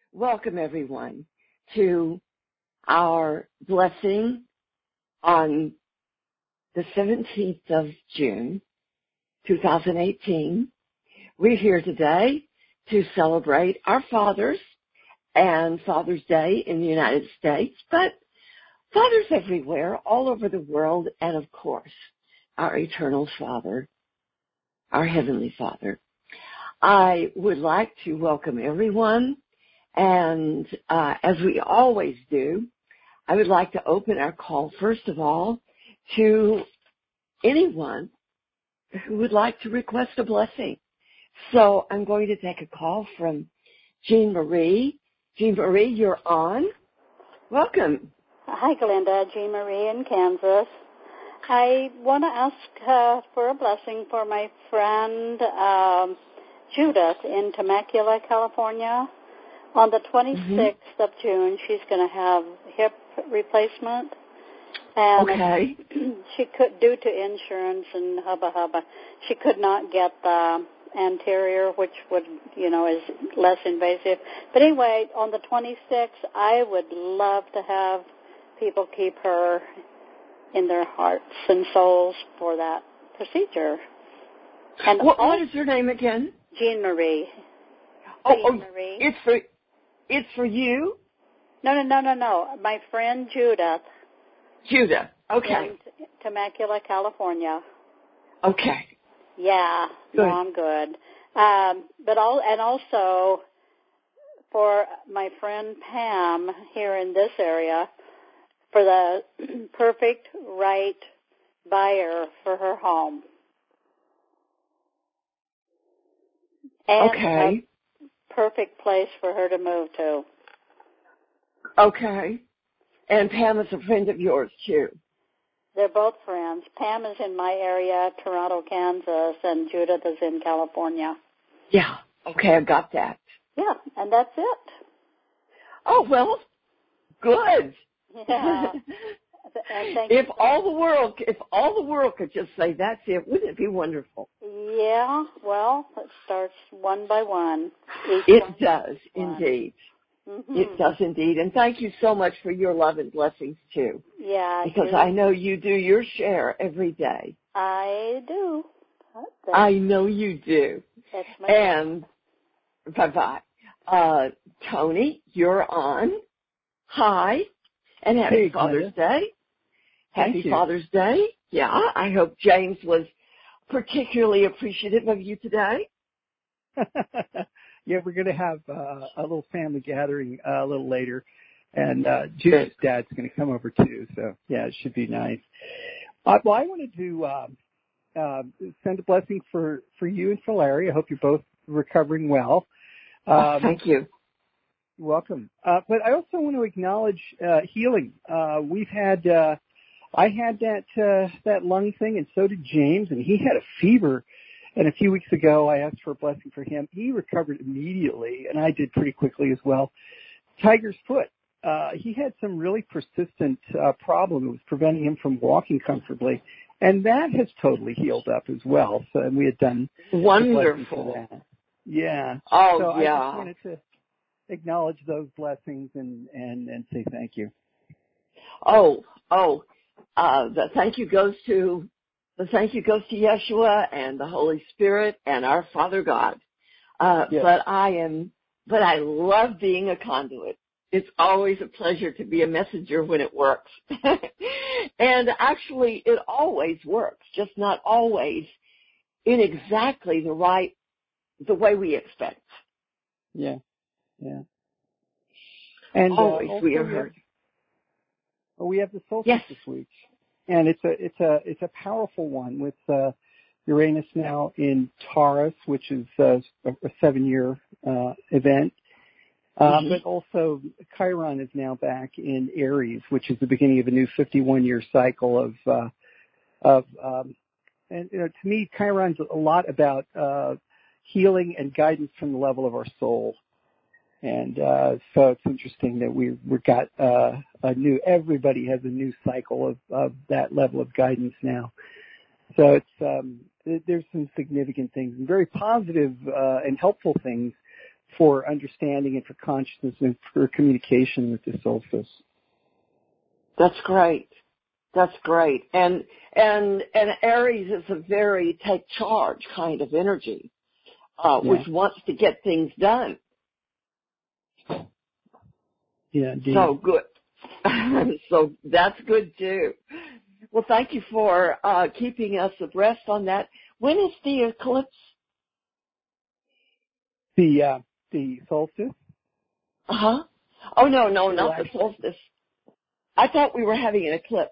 Welcome, everyone, to our blessing on the 17th of June, 2018. We're here today to celebrate our fathers and Father's Day in the United States, but fathers everywhere, all over the world, and of course, our eternal Father, our Heavenly Father. I would like to welcome everyone, and as we always do, I would like to open our call, first of all, to anyone who would like to request a blessing. So I'm going to take a call from Jean Marie. Jean Marie, you're on. Welcome. Hi, Glenda. Jean Marie in Kansas. I want to ask for a blessing for my friend Judith in Temecula, California. On the 26th of June, she's going to have hip replacement. And okay. She could, due to insurance and hubba, she could not get the anterior, which would, is less invasive. But anyway, on the 26th, I would love to have people keep her in their hearts and souls for that procedure. And what is her name again? Jean Marie. Jean Marie. It's for you? No. My friend Judith. Judith. Okay. In Temecula, California. Okay. Yeah. Good. No, I'm good. And also for my friend Pam here in this area, for the perfect right buyer for her home. And okay. A perfect place for her to move to. Okay. And Pam is a friend of yours, too. They're both friends. Pam is in my area, Toronto, Kansas, and Judith is in California. Yeah. Okay, I've got that. Yeah, and that's it. Oh, well, good. Yeah. If all the world could just say that's it, wouldn't it be wonderful? Yeah, well, it starts one by one. It does, indeed. Mm-hmm. It does indeed. And thank you so much for your love and blessings, too. Yeah, because I know you do your share every day. I do. I know you do. That's my And bye-bye. Tony, you're on. Hi. And happy Father's Day. Happy Father's Day. Yeah, I hope James was particularly appreciative of you today. Yeah, we're going to have a little family gathering a little later, and Judith's dad's going to come over too, so yeah, it should be nice. Well, I wanted to send a blessing for you and for Larry. I hope you're both recovering well. Thank you. You're welcome. But I also want to acknowledge healing. I had that lung thing, and so did James, and he had a fever. And a few weeks ago, I asked for a blessing for him. He recovered immediately, and I did pretty quickly as well. Tiger's foot. He had some really persistent problem. It was preventing him from walking comfortably, and that has totally healed up as well. So and we had done wonderful for that. Yeah. Oh, so yeah. I just wanted to acknowledge those blessings and say thank you. The thank you goes to Yeshua and the Holy Spirit and our Father God. Yes. But I love being a conduit. It's always a pleasure to be a messenger when it works. And actually, it always works, just not always in exactly the way we expect. Yeah, yeah. And always we are heard. We have the solstice this week, and it's a powerful one with Uranus now in Taurus, which is a 7-year event. But also Chiron is now back in Aries, which is the beginning of a new 51-year cycle and to me, Chiron's a lot about healing and guidance from the level of our soul. And so it's interesting that we've got everybody has a new cycle of that level of guidance now. So it's there's some significant things and very positive and helpful things for understanding and for consciousness and for communication with the solstice. That's great. That's great. And Aries is a very take charge kind of energy, which wants to get things done. Yeah, indeed. So good. So that's good too. Well, thank you for keeping us abreast on that. When is the eclipse? The solstice? Uh-huh. Oh, no, not the solstice. I thought we were having an eclipse.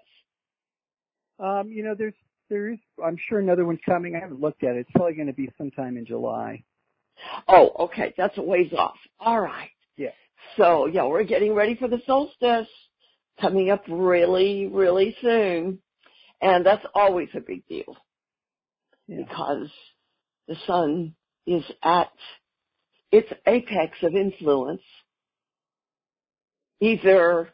There is, I'm sure, another one coming. I haven't looked at it. It's probably going to be sometime in July. Oh, okay. That's a ways off. All right. Yeah. So, yeah, we're getting ready for the solstice coming up really, really soon. And that's always a big deal because the sun is at its apex of influence, either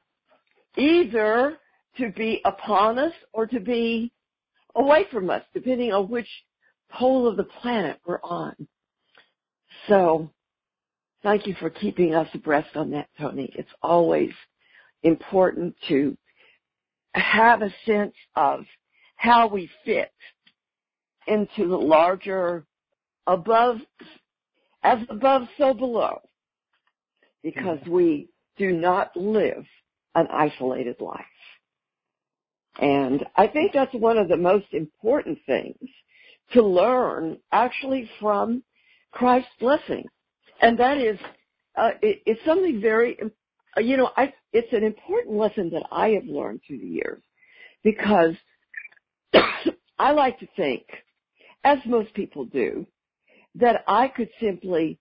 to be upon us or to be away from us, depending on which pole of the planet we're on. So thank you for keeping us abreast on that, Tony. It's always important to have a sense of how we fit into the larger above, as above, so below, because we do not live an isolated life. And I think that's one of the most important things to learn actually from Christ's blessing. And that is, it's something very, it's an important lesson that I have learned through the years because I like to think, as most people do, that I could simply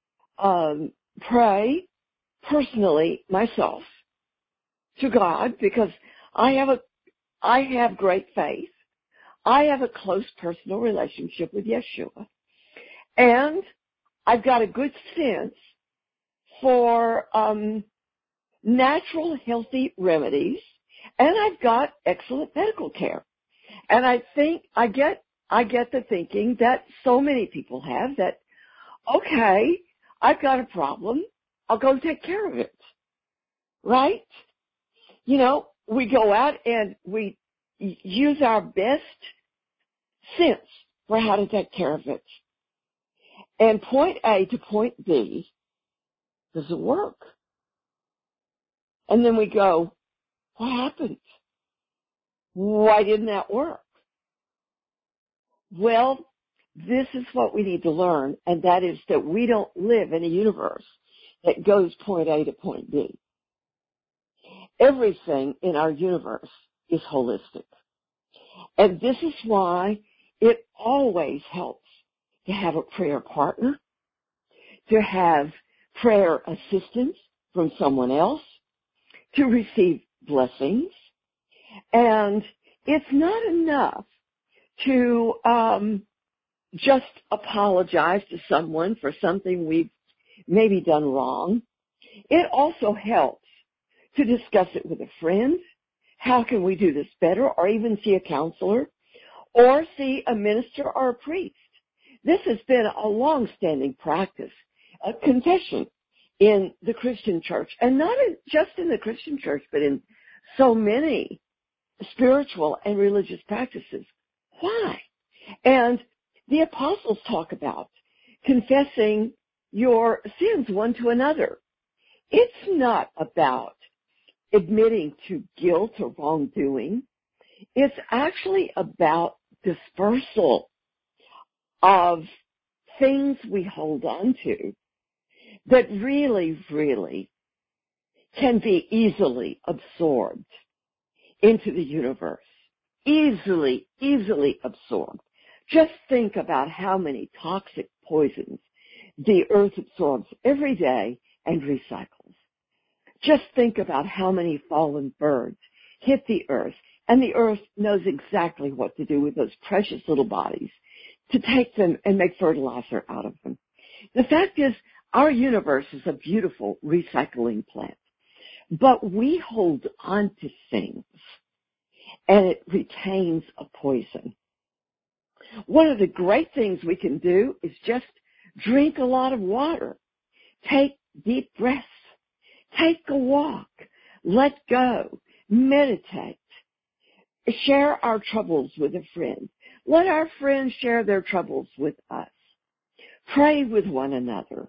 pray personally myself to God because I have great faith. I have a close personal relationship with Yeshua. And I've got a good sense for natural, healthy remedies. And I've got excellent medical care. And I think I get the thinking that so many people have that, okay, I've got a problem. I'll go take care of it. Right? We go out and we use our best sense for how to take care of it. And point A to point B doesn't work. And then we go, what happened? Why didn't that work? Well, this is what we need to learn, and that is that we don't live in a universe that goes point A to point B. Everything in our universe is holistic. And this is why it always helps to have a prayer partner, to have prayer assistance from someone else, to receive blessings. And it's not enough to just apologize to someone for something we've maybe done wrong. It also helps to discuss it with a friend. How can we do this better? Or even see a counselor or see a minister or a priest. This has been a long-standing practice, a confession in the Christian church, and not just in the Christian church, but in so many spiritual and religious practices. Why? And the apostles talk about confessing your sins one to another. It's not about admitting to guilt or wrongdoing. It's actually about dispersal of things we hold on to that really, really can be easily absorbed into the universe. Easily absorbed. Just think about how many toxic poisons the earth absorbs every day and recycles. Just think about how many fallen birds hit the earth, and the earth knows exactly what to do with those precious little bodies to take them and make fertilizer out of them. The fact is, our universe is a beautiful recycling plant, but we hold on to things, and it retains a poison. One of the great things we can do is just drink a lot of water Take deep breaths. Take a walk. Let go. Meditate. Share our troubles with a friend. Let our friends share their troubles with us. Pray with one another.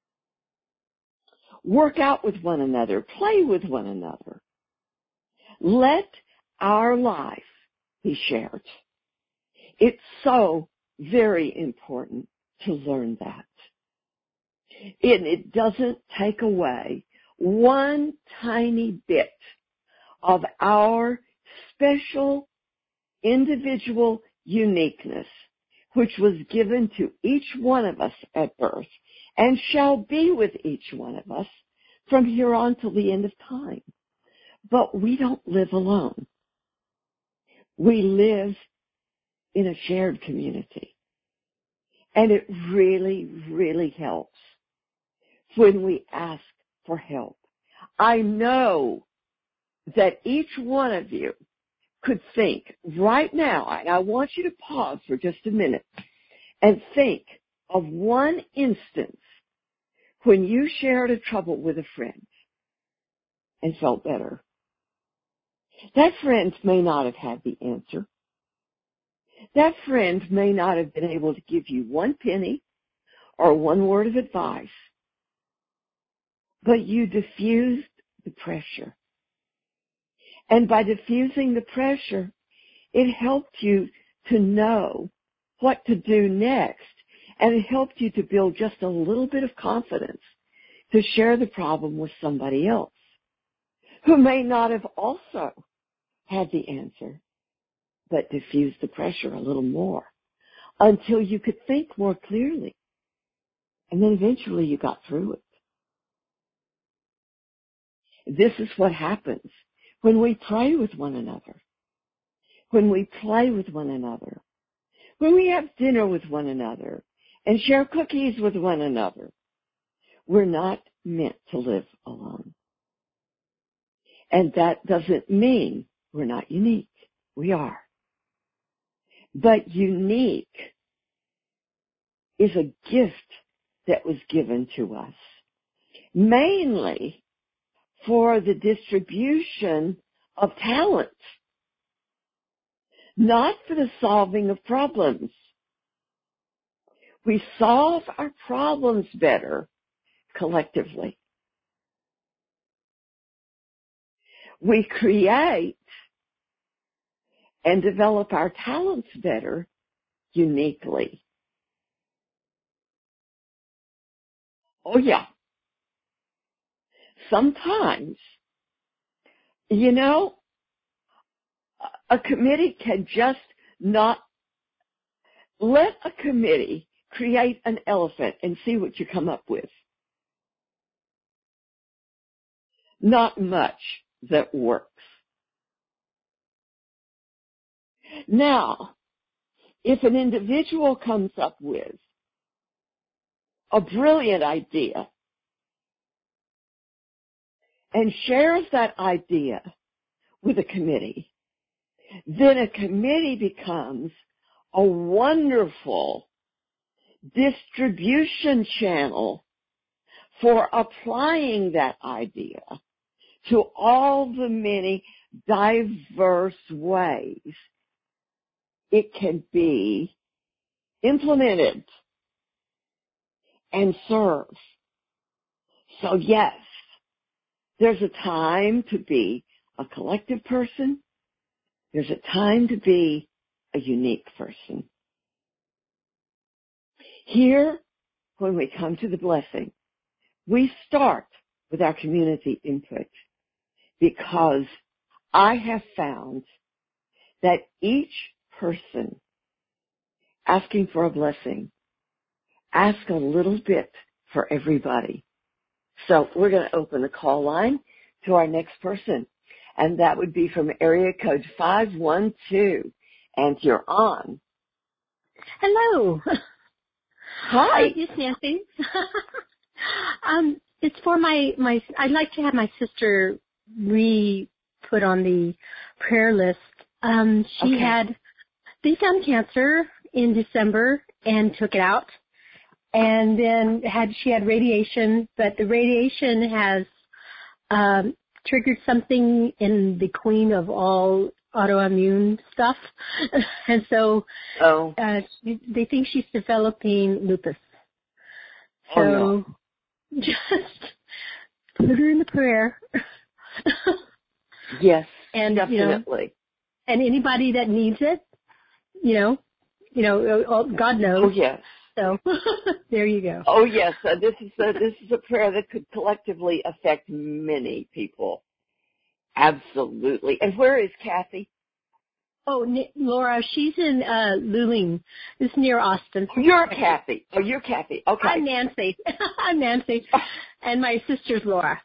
Work out with one another. Play with one another. Let our life be shared. It's so very important to learn that. And it doesn't take away one tiny bit of our special individual uniqueness, which was given to each one of us at birth and shall be with each one of us from here on till the end of time. But we don't live alone. We live in a shared community. And it really, really helps when we ask for help. I know that each one of you could think right now, and I want you to pause for just a minute and think of one instance when you shared a trouble with a friend and felt better. That friend may not have had the answer. That friend may not have been able to give you one penny or one word of advice, but you diffused the pressure. And by diffusing the pressure, it helped you to know what to do next, and it helped you to build just a little bit of confidence to share the problem with somebody else who may not have also had the answer, but diffused the pressure a little more until you could think more clearly. And then eventually you got through it. This is what happens when we pray with one another, when we play with one another, when we have dinner with one another and share cookies with one another. We're not meant to live alone. And that doesn't mean we're not unique. We are. But unique is a gift that was given to us, mainly for the distribution of talent, not for the solving of problems. We solve our problems better collectively. We create and develop our talents better uniquely. Oh yeah. Sometimes, a committee can just not let a committee create an elephant and see what you come up with. Not much that works. Now, if an individual comes up with a brilliant idea and shares that idea with a committee, then a committee becomes a wonderful distribution channel for applying that idea to all the many diverse ways it can be implemented and serve. So yes, there's a time to be a collective person. There's a time to be a unique person. Here, when we come to the blessing, we start with our community input because I have found that each person asking for a blessing asks a little bit for everybody. So we're going to open the call line to our next person, and that would be from area code 512, and you're on. Hello. Hi. It's Nancy. It's for my, I'd like to have my sister put on the prayer list. They found cancer in December and took it out. and then she had radiation, but the radiation has triggered something in the queen of all autoimmune stuff, and so they think she's developing lupus. So no. just put her in the prayer. Yes, and definitely. And anybody that needs it, God knows. Oh yes. So there you go. Oh yes, this is a prayer that could collectively affect many people. Absolutely. And where is Kathy? Oh, Laura, she's in Luling. It's near Austin. Oh, you're Kathy. Oh, you're Kathy. Okay. I'm Nancy. I'm Nancy, and my sister's Laura.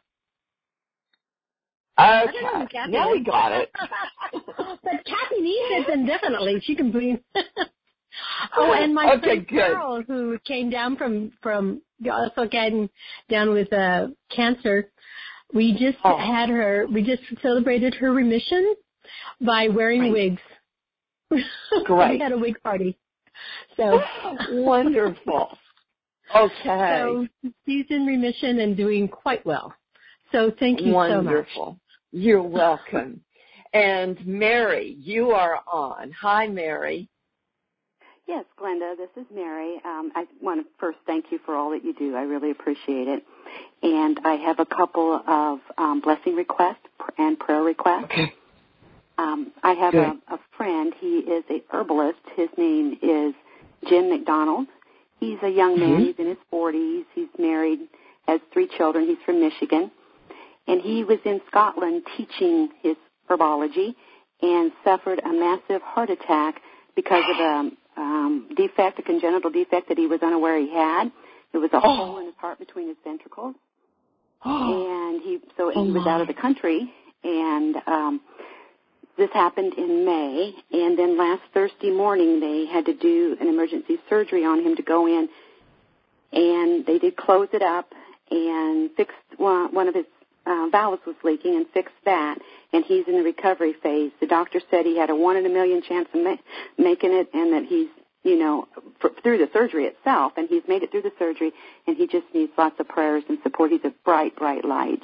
Okay. Now we got it. But Kathy needs it, then definitely she can bring. Oh, and my friend Carol, who came down from also came down with cancer. We just had her. We just celebrated her remission by wearing wigs. Great. We had a wig party. So wonderful. Okay. So she's in remission and doing quite well. So thank you so much. Wonderful. You're welcome. And Mary, you are on. Hi, Mary. Yes, Glenda, this is Mary. I want to first thank you for all that you do. I really appreciate it. And I have a couple of blessing requests and prayer requests. Okay. I have a friend. He is a herbalist. His name is Jim McDonald. He's a young man. He's in his 40s. He's married, has 3 children. He's from Michigan. And he was in Scotland teaching his herbology and suffered a massive heart attack because of a defect, a congenital defect that he was unaware he had. There was a hole in his heart between his ventricles. And he was out of the country. And this happened in May. And then last Thursday morning, they had to do an emergency surgery on him to go in. And they did close it up and fixed one of his valves was leaking and fixed that, and he's in the recovery phase. The doctor said he had a 1 in a million chance of making it, and that he's, through the surgery itself, and he's made it through the surgery, and he just needs lots of prayers and support. He's a bright, bright light.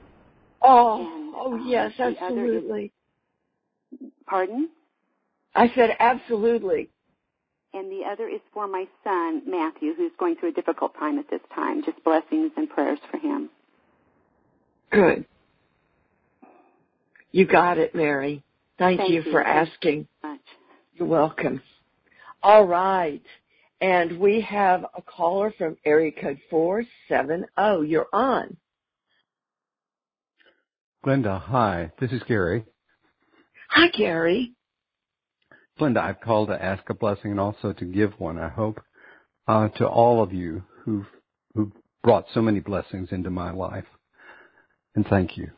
Yes, absolutely. Pardon? I said absolutely. And the other is for my son, Matthew, who's going through a difficult time at this time. Just blessings and prayers for him. Good. You got it, Mary. Thank you for asking. Much. You're welcome. All right. And we have a caller from area code 470. You're on. Glenda, hi. This is Gary. Hi, Gary. Glenda, I've called to ask a blessing and also to give one, I hope, to all of you who've brought so many blessings into my life. And thank you.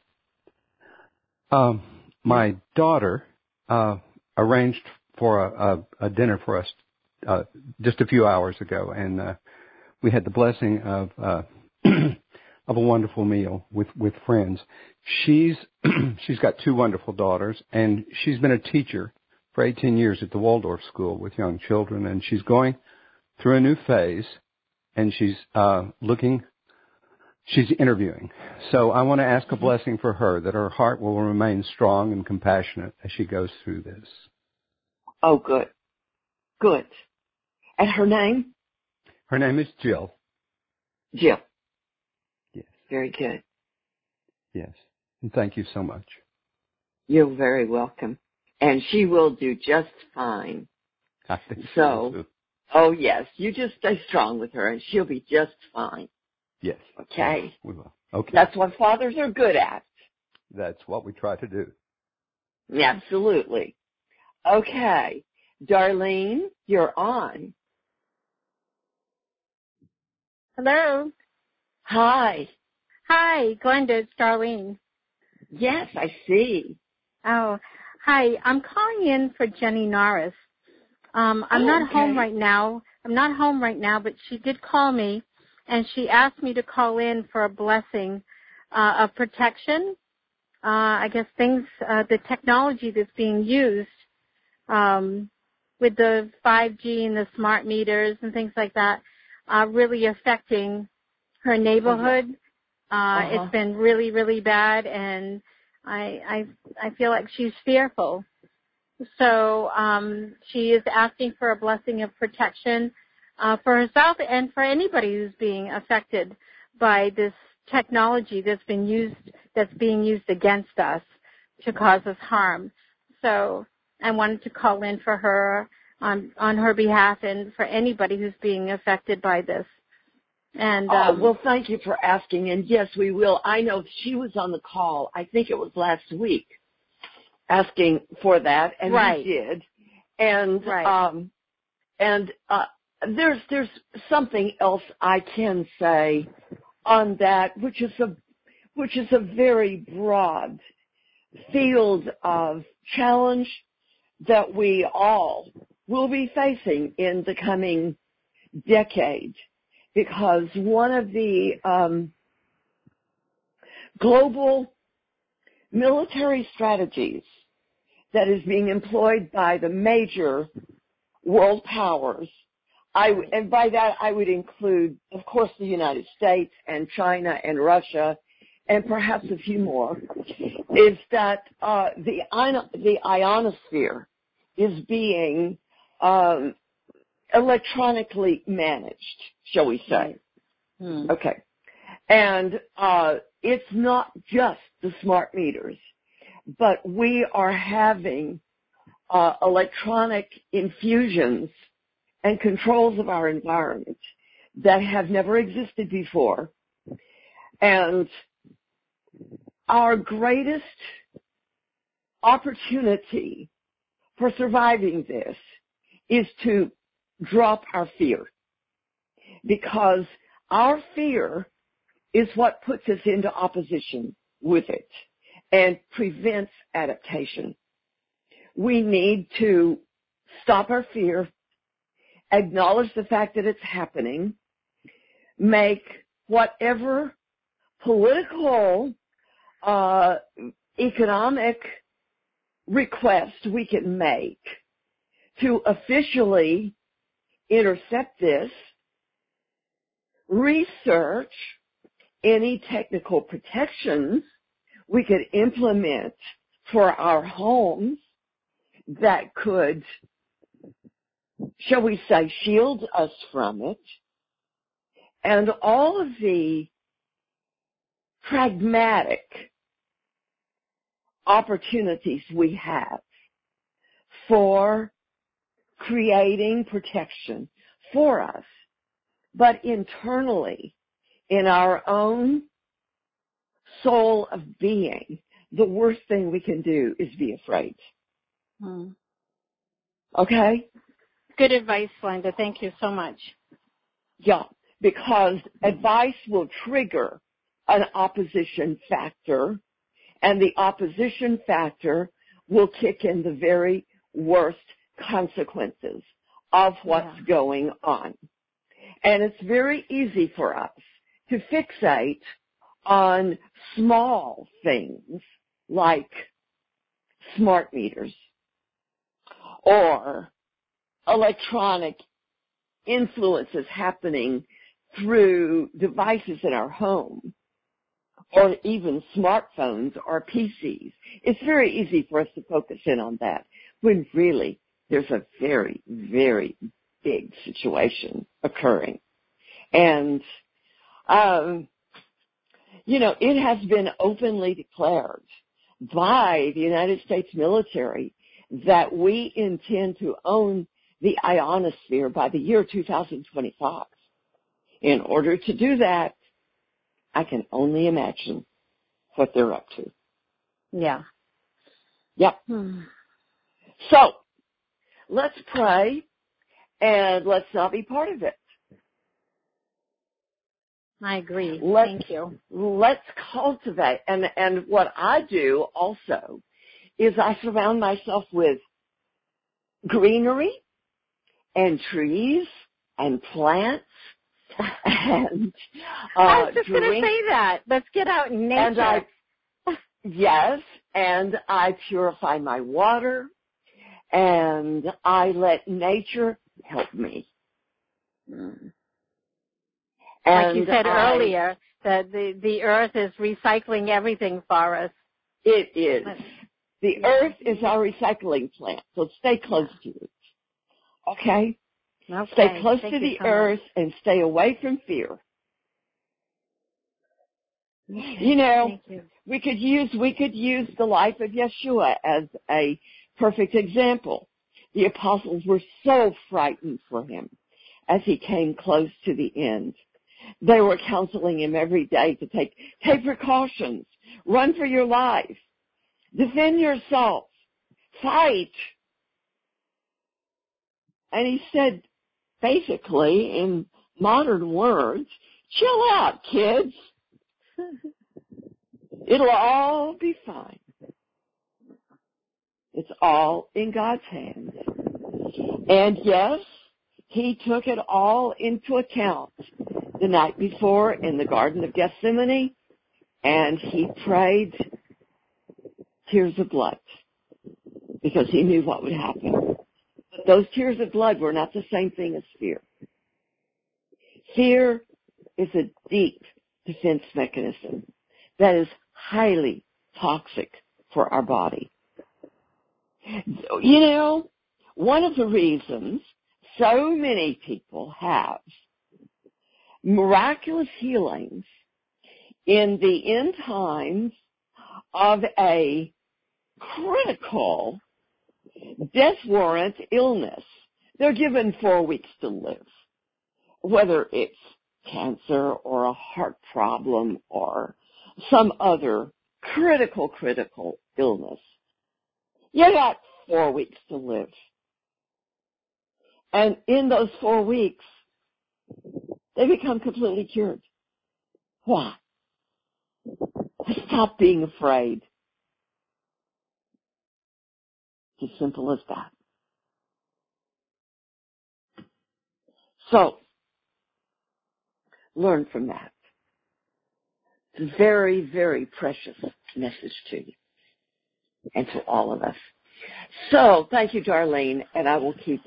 My daughter arranged for a dinner for us just a few hours ago, and we had the blessing of a wonderful meal with friends. She's got 2 wonderful daughters, and she's been a teacher for 18 years at the Waldorf School with young children, and she's going through a new phase, and she's interviewing. So I want to ask a blessing for her, that her heart will remain strong and compassionate as she goes through this. Oh, good. Good. And her name? Her name is Jill. Jill. Yes. Very good. Yes. And thank you so much. You're very welcome. And she will do just fine. I think so. Oh, yes. You just stay strong with her, and she'll be just fine. Yes. Okay. Yes, we will. Okay. That's what fathers are good at. That's what we try to do. Absolutely. Okay. Darlene, you're on. Hello. Hi. Hi, Glenda, it's Darlene. Yes, I see. Oh, hi. I'm calling in for Jenny Norris. I'm not home right now. But she did call me, and she asked me to call in for a blessing of protection. I guess the technology that's being used with the 5G and the smart meters and things like that. really affecting her neighborhood. It's been really, really bad, and I feel like she's fearful. So she is asking for a blessing of protection for herself and for anybody who's being affected by this technology that's being used against us to cause us harm. So I wanted to call in for her on her behalf and for anybody who's being affected by this. And well, thank you for asking. And yes, we will. I know she was on the call. I think it was last week, asking for that, and we did. And there's something else I can say on that, which is a very broad field of challenge that we all will be facing in the coming decade. Because one of the global military strategies that is being employed by the major world powers, and by that I would include, of course, the United States and China and Russia and perhaps a few more, is that the ionosphere is being electronically managed, shall we say. Okay. And it's not just the smart meters, but we are having electronic infusions and controls of our environment that have never existed before. And our greatest opportunity for surviving this is to drop our fear, because our fear is what puts us into opposition with it and prevents adaptation. We need to stop our fear, acknowledge the fact that it's happening, make whatever political, economic request we can make to officially intercept this, research any technical protections we could implement for our homes that could, shall we say, shield us from it, and all of the pragmatic opportunities we have for creating protection for us, but internally, in our own soul of being, the worst thing we can do is be afraid. Okay? Good advice, Linda. Thank you so much. Yeah, because advice will trigger an opposition factor, and the opposition factor will kick in the very worst consequences of what's going on. And it's very easy for us to fixate on small things like smart meters or electronic influences happening through devices in our home or even smartphones or PCs. It's very easy for us to focus in on that when really there's a very, very big situation occurring. And, it has been openly declared by the United States military that we intend to own the ionosphere by the year 2025. In order to do that, I can only imagine what they're up to. Yeah. Yep. So, let's pray, and let's not be part of it. I agree. Thank you. Let's cultivate. And what I do also is I surround myself with greenery and trees and plants. And I was just going to say that. Let's get out in nature. Yes, and I purify my water, and I let nature help me. And like you said earlier, that the earth is recycling everything for us. It is. The earth is our recycling plant, so stay close to it. Okay? Stay close to the earth and stay away from fear. You know, we could use the life of Yeshua as a perfect example. The apostles were so frightened for him as he came close to the end. They were counseling him every day to take precautions, run for your life, defend yourself, fight. And he said, basically, in modern words, chill out, kids. It'll all be fine. It's all in God's hands. And yes, he took it all into account the night before in the Garden of Gethsemane, and he prayed tears of blood because he knew what would happen. But those tears of blood were not the same thing as fear. Fear is a deep defense mechanism that is highly toxic for our body. You know, one of the reasons so many people have miraculous healings in the end times of a critical death warrant illness, they're given 4 weeks to live, whether it's cancer or a heart problem or some other critical illness. You got 4 weeks to live. And in those 4 weeks, they become completely cured. Why? Stop being afraid. It's as simple as that. So, learn from that. It's a very, very precious message to you and to all of us. So, thank you, Darlene, and I will keep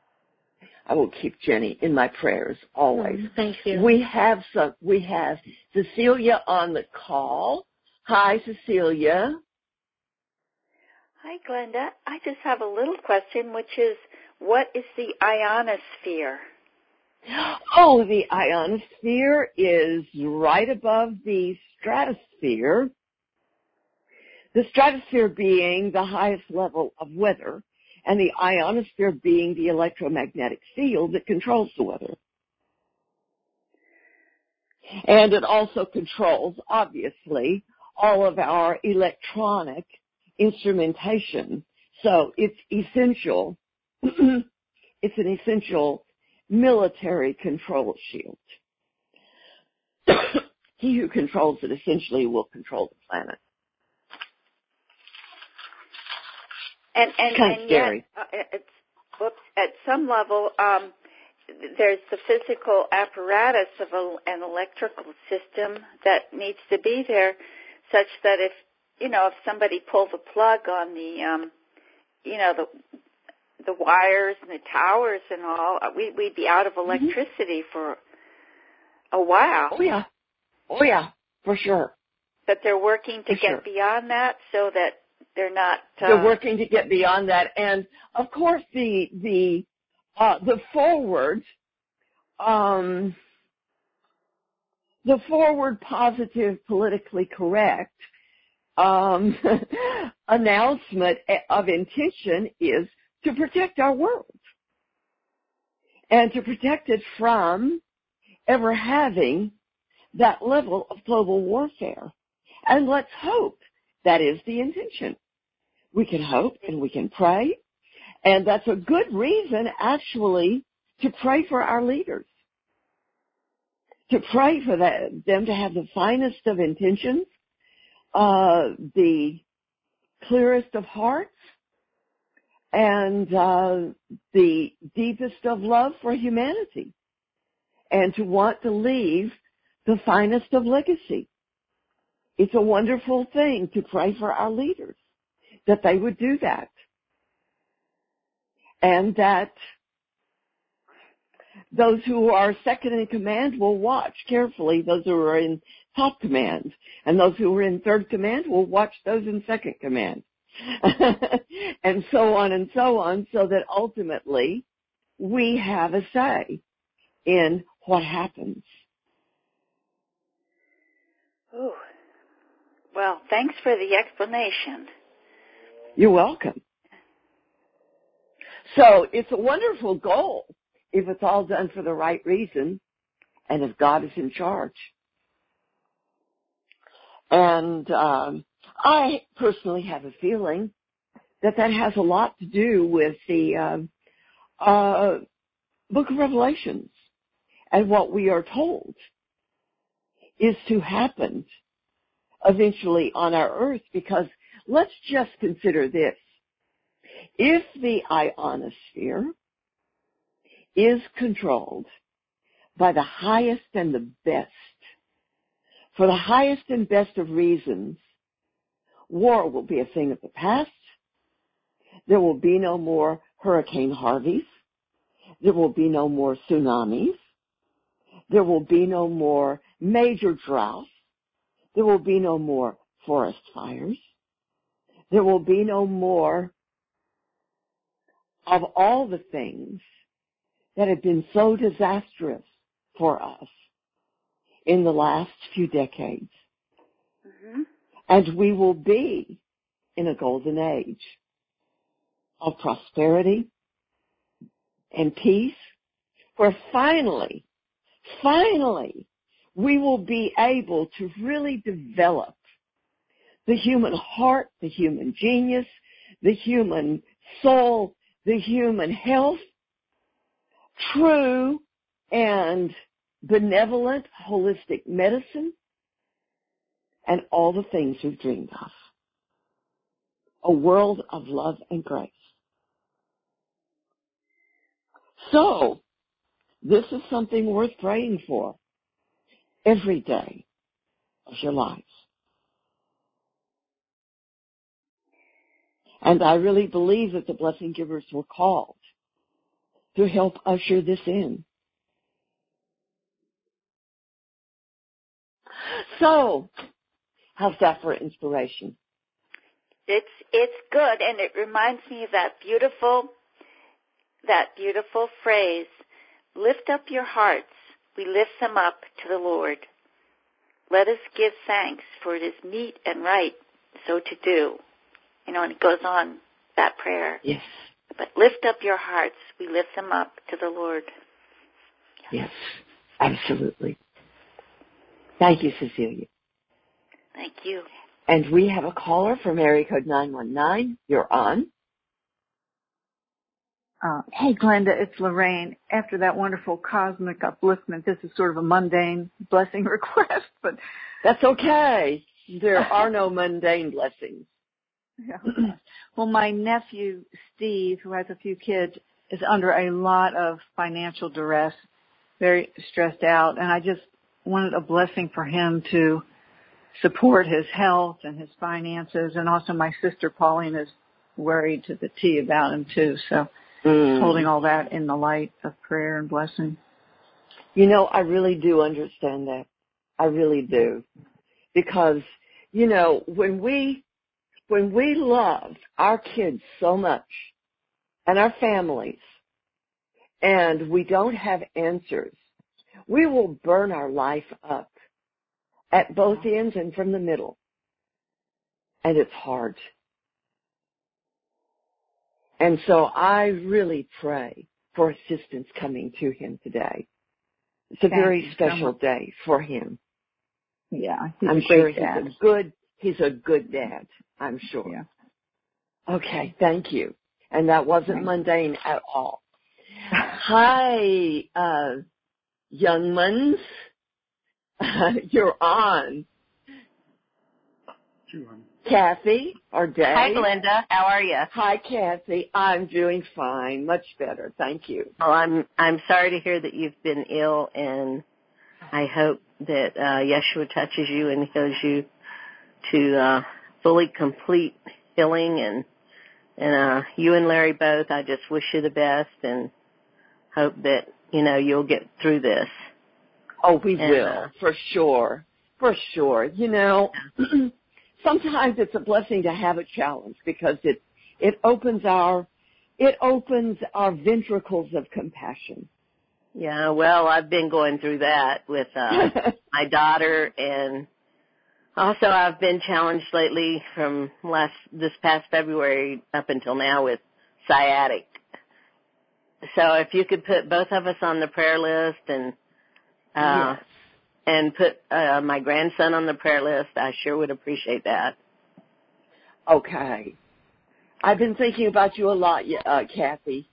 Jenny in my prayers always. Thank you. We have Cecilia on the call. Hi, Cecilia. Hi, Glenda. I just have a little question, which is, what is the ionosphere? Oh, the ionosphere is right above the stratosphere. The stratosphere being the highest level of weather, and the ionosphere being the electromagnetic field that controls the weather. And it also controls, obviously, all of our electronic instrumentation. So it's essential. It's an essential military control shield. He who controls it essentially will control the planet. And yet, at some level, there's the physical apparatus of an electrical system that needs to be there, such that if somebody pulled the plug on the wires and the towers and all, we'd be out of electricity for a while. Oh yeah, for sure. But they're working to get beyond that, so that they're not. They're working to get beyond that, and of course the forward positive, politically correct announcement of intention is to protect our world and to protect it from ever having that level of global warfare. And let's hope that is the intention. We can hope and we can pray, and that's a good reason, actually, to pray for our leaders, to pray for them to have the finest of intentions, the clearest of hearts, and the deepest of love for humanity, and to want to leave the finest of legacy. It's a wonderful thing to pray for our leaders, that they would do that, and that Those who are second in command will watch carefully those who are in top command. And those who are in third command will watch those in second command. And so on, so that ultimately we have a say in what happens. Ooh. Well, thanks for the explanation. You're welcome. So it's a wonderful goal if it's all done for the right reason and if God is in charge. And I personally have a feeling that has a lot to do with the Book of Revelations and what we are told is to happen eventually on our earth, because let's just consider this. If the ionosphere is controlled by the highest and the best, for the highest and best of reasons, war will be a thing of the past. There will be no more Hurricane Harveys. There will be no more tsunamis. There will be no more major droughts. There will be no more forest fires. There will be no more of all the things that have been so disastrous for us in the last few decades. Mm-hmm. And we will be in a golden age of prosperity and peace, where finally, we will be able to really develop the human heart, the human genius, the human soul, the human health, true and benevolent holistic medicine, and all the things we've dreamed of. A world of love and grace. So, this is something worth praying for every day of your lives. And I really believe that the blessing givers were called to help usher this in. So, how's that for inspiration? It's good, and it reminds me of that beautiful phrase, lift up your hearts, we lift them up to the Lord. Let us give thanks, for it is meet and right so to do. And it goes on, that prayer. Yes. But lift up your hearts, we lift them up to the Lord. Yes, absolutely. Thank you, Cecilia. Thank you. And we have a caller from area code 919. You're on. Hey, Glenda, it's Lorraine. After that wonderful cosmic upliftment, this is sort of a mundane blessing request, but... That's okay. There are no mundane blessings. Yeah. Well, my nephew, Steve, who has a few kids, is under a lot of financial duress, very stressed out, and I just wanted a blessing for him to support his health and his finances, and also my sister Pauline is worried to the T about him too, so holding all that in the light of prayer and blessing. I really do understand that. I really do. Because, when we love our kids so much and our families and we don't have answers, we will burn our life up at both ends and from the middle. And it's hard. And so I really pray for assistance coming to him today. It's a very special day for him. Yeah, I'm sure he's a good dad, I'm sure. Yeah. Okay, thank you. And that wasn't mundane at all. Hi, young ones. You're on. Kathy or Dave? Hi, Glenda. How are you? Hi, Kathy. I'm doing fine. Much better. Thank you. Well, I'm sorry to hear that you've been ill, and I hope that Yeshua touches you and heals you to fully complete healing. And you and Larry both, I just wish you the best and hope that you'll get through this. Oh, we will, for sure. For sure. Sometimes it's a blessing to have a challenge because it opens our ventricles of compassion. Yeah, well, I've been going through that with my daughter, and also I've been challenged lately from this past February up until now with sciatic. So if you could put both of us on the prayer list and yes. and put my grandson on the prayer list, I sure would appreciate that. Okay. I've been thinking about you a lot, Kathy.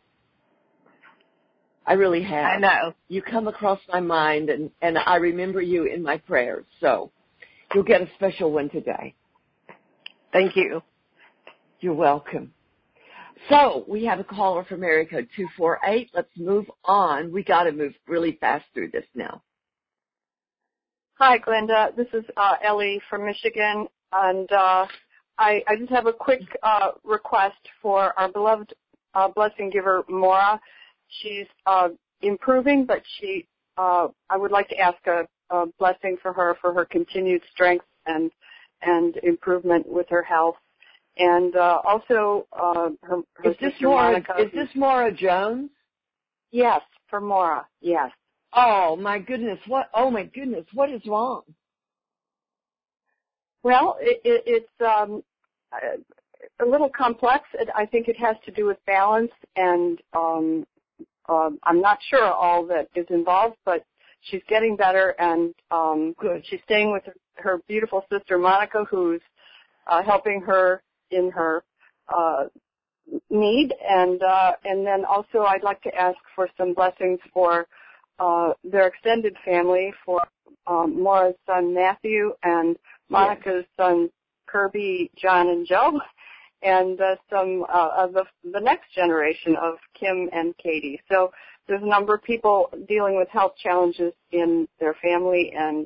I really have. I know. You come across my mind, and I remember you in my prayers. So you'll get a special one today. Thank you. You're welcome. So we have a caller from area code 248. Let's move on. We got to move really fast through this now. Hi, Glenda. This is Ellie from Michigan, and I just have a quick request for our beloved blessing giver, Maura. She's improving, but I would like to ask a blessing for her continued strength and improvement with her health. And also her sister Monica. Is this Maura Jones? Yes, for Maura, yes. Oh my goodness, what is wrong? Well, it's a little complex. I think it has to do with balance, and I'm not sure all that is involved, but she's getting better, and good. She's staying with her beautiful sister Monica, who's helping her in her need, and then also I'd like to ask for some blessings for their extended family, for Maura's son Matthew and Monica's son Kirby, John, and Joe, and some of the next generation of Kim and Katie. So there's a number of people dealing with health challenges in their family, and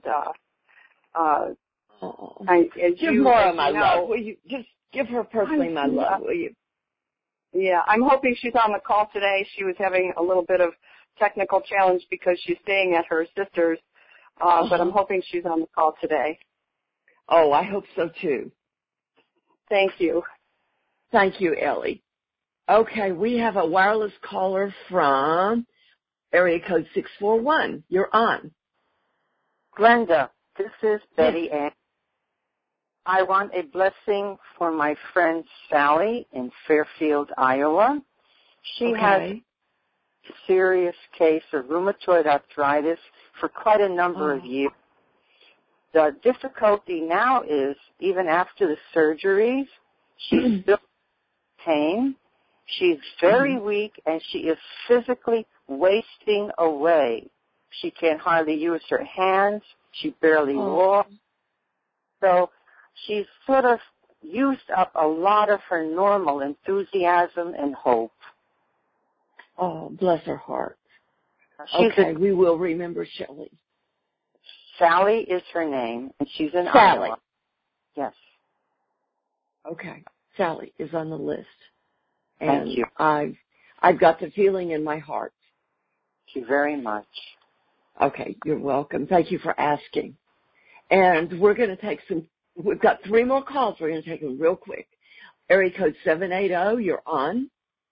give Maura my love. Will you just give her personally my love, will you? Yeah, I'm hoping she's on the call today. She was having a little bit of technical challenge because she's staying at her sister's, but I'm hoping she's on the call today. Oh, I hope so too. Thank you. Thank you, Ellie. Okay, we have a wireless caller from area code 641. You're on. Glenda, this is Betty Ann. I want a blessing for my friend Sally in Fairfield, Iowa. She has a serious case of rheumatoid arthritis for quite a number of years. The difficulty now is, even after the surgeries, she's still in pain. She's very weak, and she is physically wasting away. She can hardly use her hands. She barely walks. So she's sort of used up a lot of her normal enthusiasm and hope. Oh, bless her heart. Okay, we will remember Shelley. Sally is her name, and she's in Sally. Iowa. Yes. Okay, Sally is on the list. Thank you. I've got the feeling in my heart. Thank you very much. Okay, you're welcome. Thank you for asking. And we're going to take we've got 3 more calls. We're going to take them real quick. Area code 780, you're on.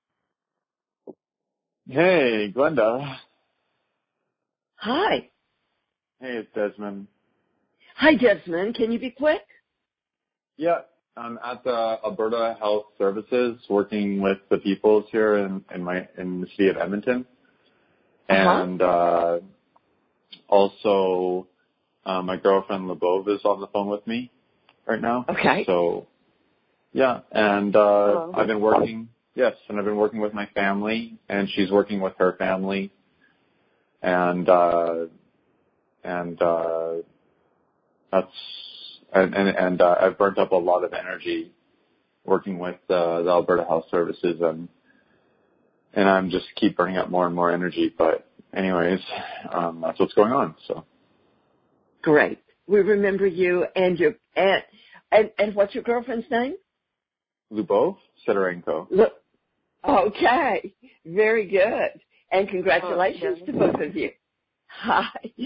Hey, Glenda. Hi. Hey, it's Desmond. Hi, Desmond. Can you be quick? Yeah, I'm at the Alberta Health Services working with the peoples here in the city of Edmonton. And also my girlfriend LeBove is on the phone with me right now. Okay. So, yeah, and I've been working with my family, and she's working with her family. And I've burnt up a lot of energy working with the Alberta Health Services, and I'm just keep burning up more and more energy. But anyways, that's what's going on. So great. We remember you and your and what's your girlfriend's name? Lubov Sidorenko. Okay, very good. And congratulations to both of you. Hi.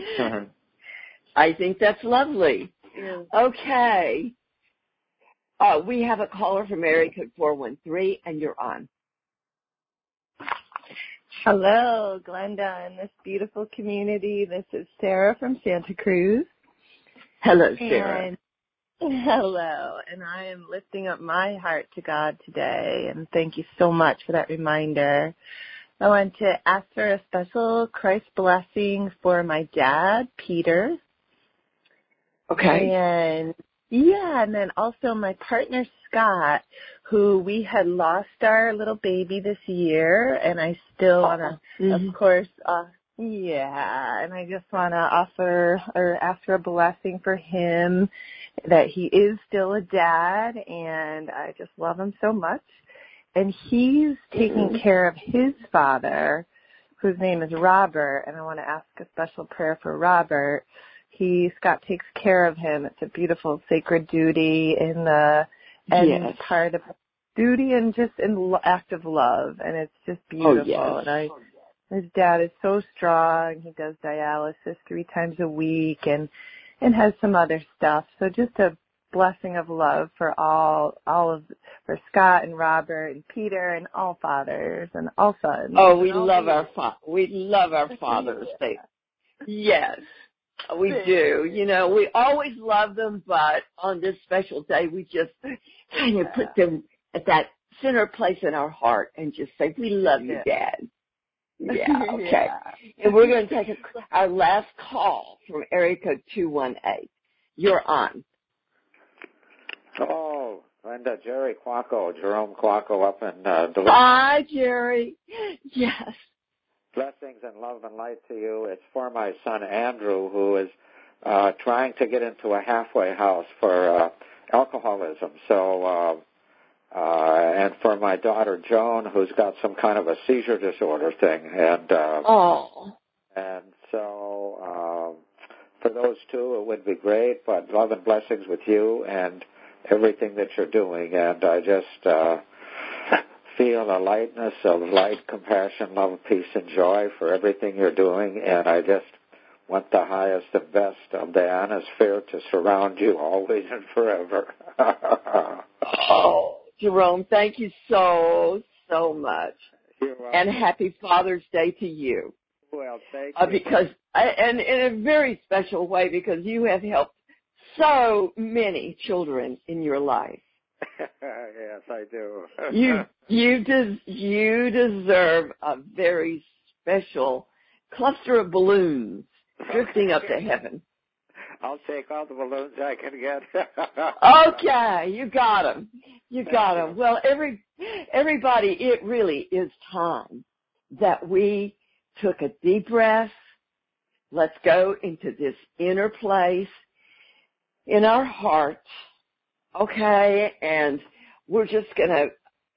I think that's lovely. Yeah. Okay. We have a caller from area code 413, and you're on. Hello, Glenda, and this beautiful community. This is Sarah from Santa Cruz. Hello, Sarah. Hello, and I am lifting up my heart to God today, and thank you so much for that reminder. I want to ask for a special Christ blessing for my dad, Peter. Okay. And then also my partner, Scott, who we had lost our little baby this year, and I still want to, of course, and I just want to offer or ask for a blessing for him that he is still a dad, and I just love him so much. And he's taking care of his father, whose name is Robert, and I want to ask a special prayer for Robert. Scott takes care of him. It's a beautiful sacred duty in the end part of duty and just an act of love, and it's just beautiful. And his dad is so strong. He does dialysis 3 times a week and has some other stuff. So just a blessing of love for for Scott and Robert and Peter and all fathers and all sons. Oh, we love our fathers. Yes, we do. You know, we always love them, but on this special day, we just kind of put them at that center place in our heart and just say, "We love you, Dad." Yeah, okay. And we're going to take our last call from area code 218. You're on. Oh, Glenda, Jerome Quacko up in Duluth. Hi, Jerry. Yes. Blessings and love and light to you. It's for my son Andrew, who is trying to get into a halfway house for alcoholism. So, and for my daughter Joan, who's got some kind of a seizure disorder thing. And and so for those two, it would be great. But love and blessings with you and everything that you're doing. And I just feel a lightness of light, compassion, love, peace, and joy for everything you're doing. And I just want the highest and best of the Ionosphere to surround you always and forever. Oh, Jerome, thank you so much. You're welcome. And happy Father's Day to you. Well, thank you. Because, and in a very special way, because you have helped so many children in your life. Yes, I do. You deserve a very special cluster of balloons drifting up to heaven. I'll take all the balloons I can get. Okay, you got them. Well, everybody, it really is time that we took a deep breath. Let's go into this inner place in our heart. Okay, and we're just gonna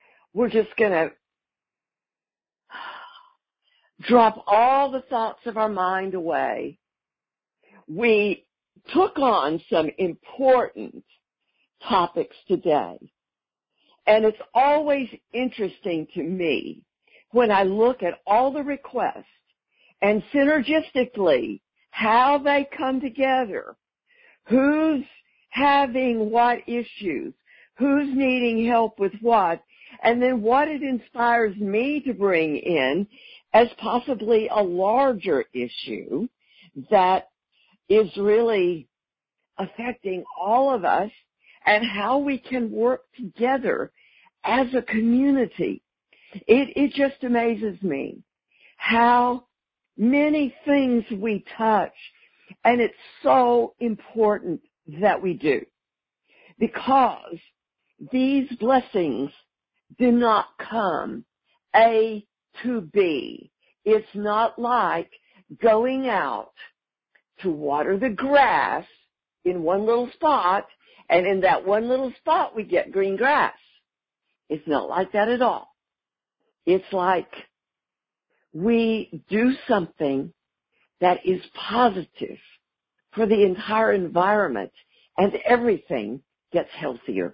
drop all the thoughts of our mind away. We took on some important topics today, and it's always interesting to me when I look at all the requests and synergistically how they come together, who's having what issues, who's needing help with what, and then what it inspires me to bring in as possibly a larger issue that is really affecting all of us and how we can work together as a community. It just amazes me how many things we touch, and it's so important that we do, because these blessings do not come A to B. It's not like going out to water the grass in one little spot, and in that one little spot we get green grass. It's not like that at all. It's like we do something that is positive for the entire environment, and everything gets healthier.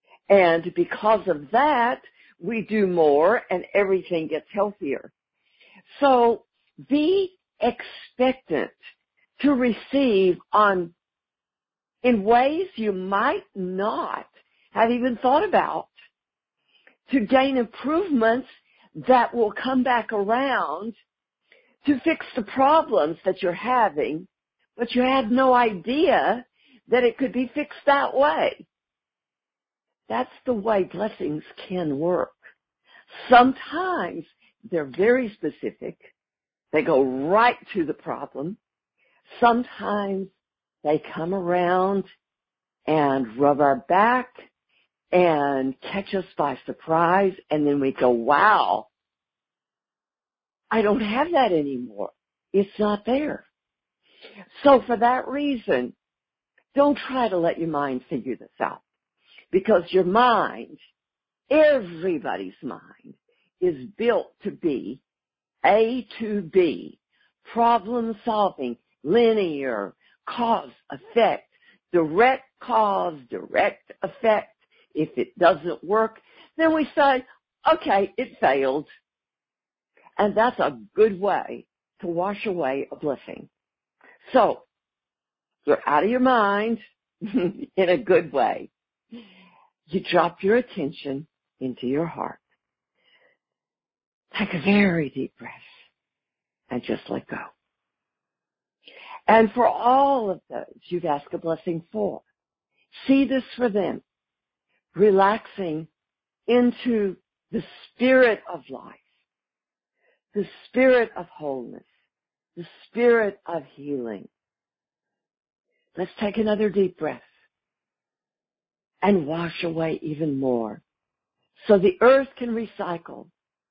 And because of that, we do more and everything gets healthier. So be expectant to receive in ways you might not have even thought about, to gain improvements that will come back around to fix the problems that you're having, but you had no idea that it could be fixed that way. That's the way blessings can work. Sometimes they're very specific. They go right to the problem. Sometimes they come around and rub our back and catch us by surprise, and then we go, wow, I don't have that anymore. It's not there. So for that reason, don't try to let your mind figure this out, because your mind, everybody's mind, is built to be A to B, problem solving, linear, cause, effect, direct cause, direct effect. If it doesn't work, then we say, okay, it failed. And that's a good way to wash away a blessing. So, you're out of your mind in a good way. You drop your attention into your heart. Take a very deep breath and just let go. And for all of those you've asked a blessing for, see this for them, relaxing into the spirit of life, the spirit of wholeness, the spirit of healing. Let's take another deep breath and wash away even more so the earth can recycle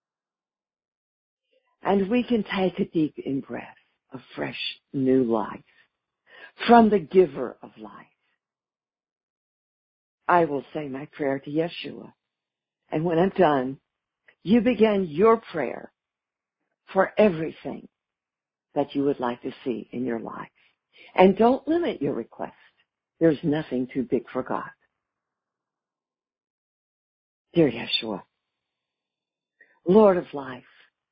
and we can take a deep in-breath of fresh new life from the giver of life. I will say my prayer to Yeshua, and when I'm done, you begin your prayer for everything that you would like to see in your life. And don't limit your request. There's nothing too big for God. Dear Yeshua, Lord of life,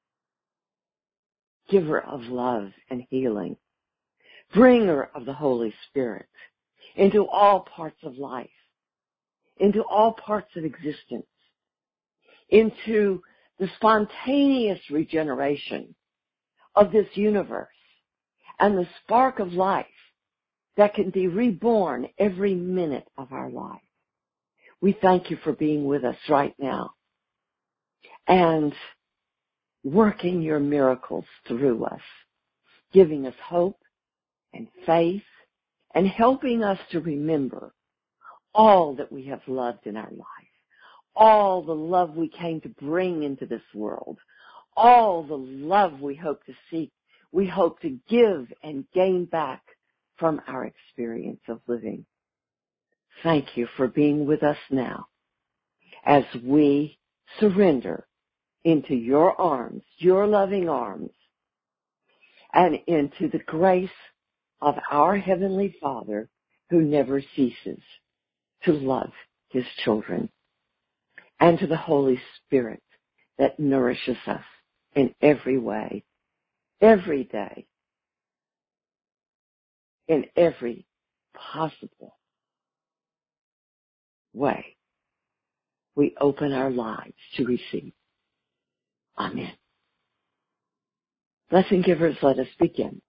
giver of love and healing, bringer of the Holy Spirit into all parts of life, into all parts of existence, into the spontaneous regeneration of this universe and the spark of life that can be reborn every minute of our life. We thank you for being with us right now and working your miracles through us, giving us hope and faith and helping us to remember all that we have loved in our life, all the love we came to bring into this world, all the love we hope to seek, we hope to give and gain back from our experience of living. Thank you for being with us now as we surrender into your arms, your loving arms, and into the grace of our Heavenly Father who never ceases to love his children, and to the Holy Spirit that nourishes us in every way, every day, in every possible way. We open our lives to receive. Amen. Blessing givers, let us begin.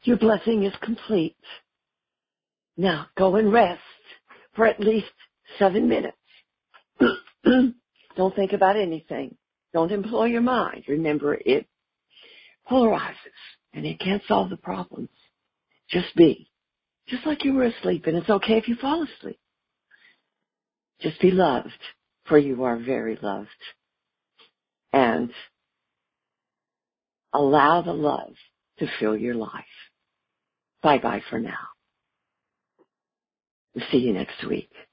Your blessing is complete. Now go and rest for at least 7 minutes. Don't think about anything. Don't employ your mind. Remember, it polarizes and it can't solve the problems. Just be. Just like you were asleep, and it's okay if you fall asleep. Just be loved, for you are very loved. And allow the love to fill your life. Bye-bye for now. We'll see you next week.